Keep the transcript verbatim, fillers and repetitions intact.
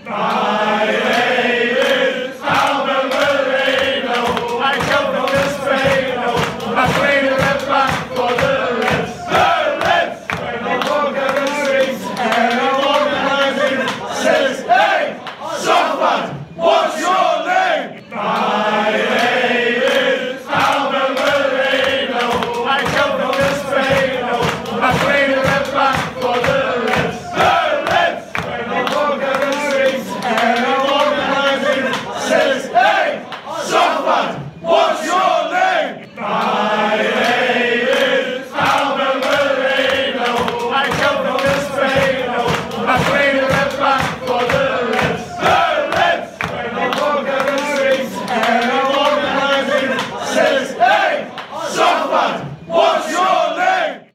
My name is Albert Moreno. I come from Spain. I play the left back for the Reds. The Reds! When I walk on the streets and I walk behind me, says, hey, someone, what's your name? My name is Albert Moreno. I come from Spain. I play the left back for the Reds. The Reds! When I walk on the streets and I walk behind me, says, hey, someone, what's your name? My name is Albert Moreno. I come